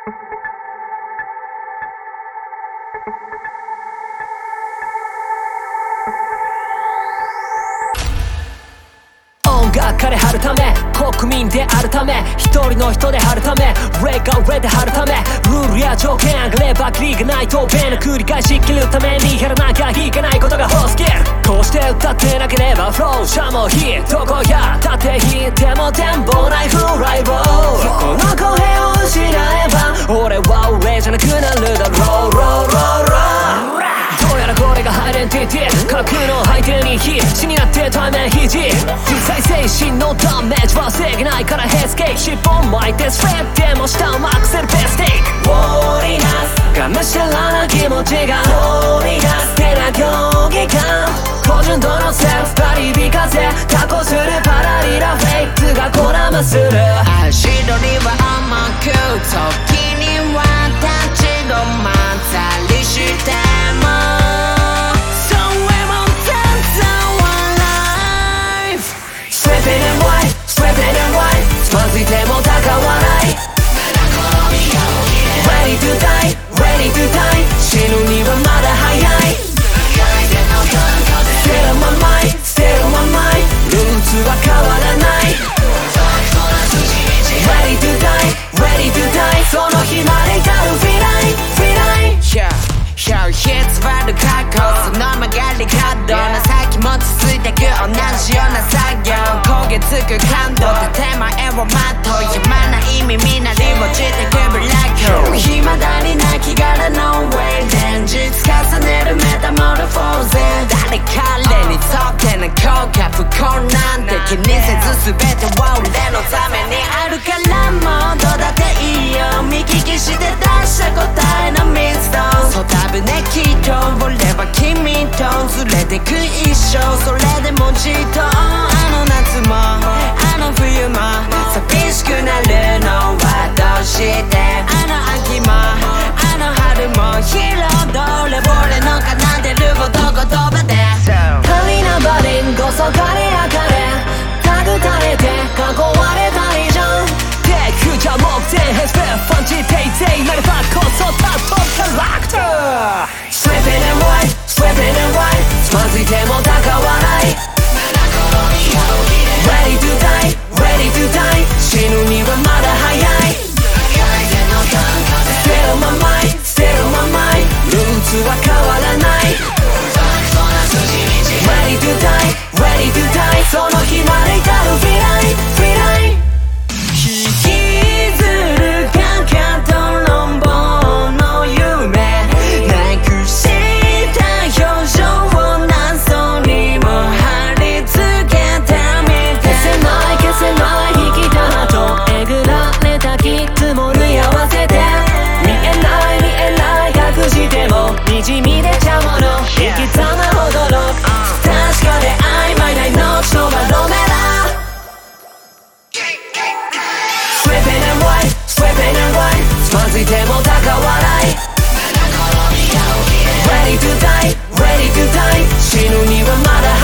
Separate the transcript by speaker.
Speaker 1: 音楽家で張るため、国民であるため、一人の人で張るため、レが上で張るため、ルールや条件上がればキリがない答弁の繰り返し切るためにやらなきゃいけないことが多すぎる。こうして歌ってなければフローシャもヒットどこや立て引いても展望ないフライボール。この声を失えば俺は俺じゃなくなるだろう。どうやらこれがアイデンティティ、架空の相手に必死になって対面肘、実際精神のダメージは防げないからヘスケーキ、尻尾巻いてスレッでも下をまくせるベステーキ、放り出すがむしゃらな気持ちが放り出す手な競技感、高純度のセルフパリビ風タコするパラリラフェイクがコラムする。
Speaker 2: 足取りは甘く時には立ち止まったりしてもつまずいてもたかわない Ready to die, ready to die 死ぬにはまだ早い Still on my mind, still on my mind ルーツは変わらない Ready to die, ready to die その日まで至るフィライン、フィライン Yeah,偽る過去その曲がり角の先も続いてく同じような作業焦げつく感動手前を待とうやまない耳鳴り落ちてくブラックホール未だになきがら No way 現実重ねるメタモルフォーゼ誰彼にとっての効果不幸なんて気にせず全ては俺のためにあるからもうどうだっていいよ見聞きして出した答えのミストそう多分ねきっと俺は君と連れてく一生それでもじっとあの夏もあの冬も寂しくなるのはどうしてあの秋もあの春も彩れ俺の奏でること言葉で
Speaker 1: 神なバリンごそかれやかれたぐたれて囲われた以上テクじゃ目前ヘスペファンチテイテイなればこそタップキャラクター Slipping and white, slipping and white つまずいてもたかわない Ready to die, ready to die 死ぬにはまだ早い Still on my mind, still on my mind ルーツは変わらない Ready to die, ready to die その日まで至るフィライン、フィライン引きずるかかと論法の夢なくした表情を謎にも貼り付けたみたい消せない消せない引きたとえぐられたきつも縫い合わせて見えない見えない隠してもにじみ出ちゃうもの生きたまほどの確かで曖昧な命のバロメラSlipping and white, slipping and white つまずいてもたかわない Ready to die, ready to die 死ぬにはまだ